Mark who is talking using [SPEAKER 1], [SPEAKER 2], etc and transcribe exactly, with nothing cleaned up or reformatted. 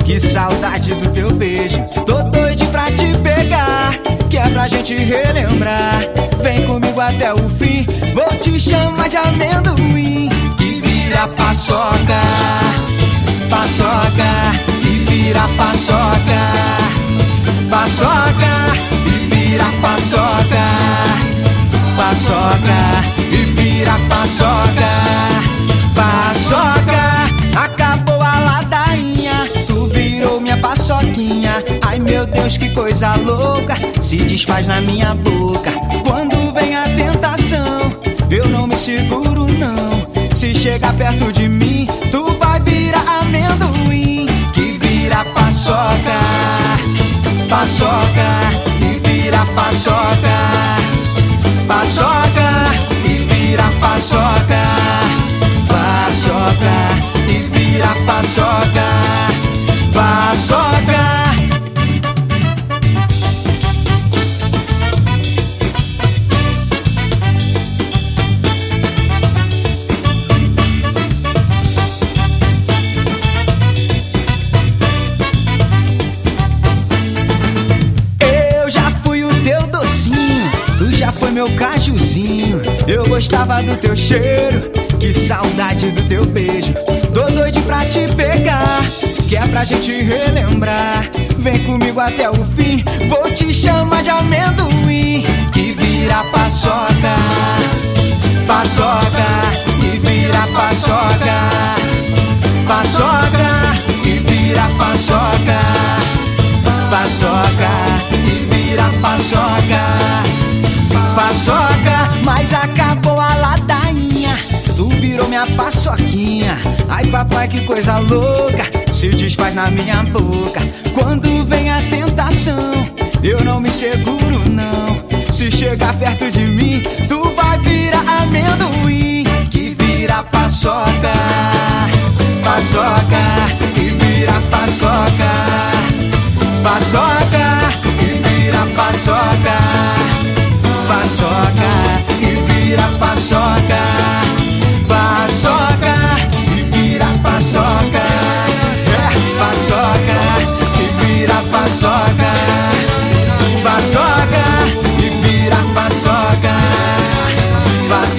[SPEAKER 1] que saudade do teu beijo. Tô doido pra te pegar, que é pra gente relembrar. Vem comigo até o fim, vou te chamar de amendoim. Que vira paçoca, paçoca, que vira paçoca, paçoca, e vira paçoca, paçoca, e vira paçoca, paçoca. Acabou a ladainha, tu virou minha paçoquinha. Ai meu Deus, que coisa louca, se desfaz na minha boca. Quando vem a tentação, eu não me seguro não. Se chegar perto de mim, tu vai virar amendoim. Que vira paçoca, paçoca, e vira paçoca, paçoca, e vira paçoca, paçoca, e vira paçoca, paçoca. Já foi meu cajuzinho, eu gostava do teu cheiro, que saudade do teu beijo. Tô doido pra te pegar, que é pra gente relembrar. Vem comigo até o fim, vou te chamar de amendoim. Que vira paçoca, paçoca, que vira paçoca, paçoca, que vira paçoca, paçoca, que vira paçoca, paçoca. Mas acabou a ladainha, tu virou minha paçoquinha. Ai papai, que coisa louca, se desfaz na minha boca. Quando vem a tentação, eu não me seguro não. Se chegar perto de mim, tu vai virar amendoim. Que vira paçoca, paçoca, que vira paçoca, paçoca, que vira paçoca, paçoca, que vira paçoca, paçoca, que vira paçoca, é, paçoca, que vira paçoca, paçoca, que vira paçoca, paçoca.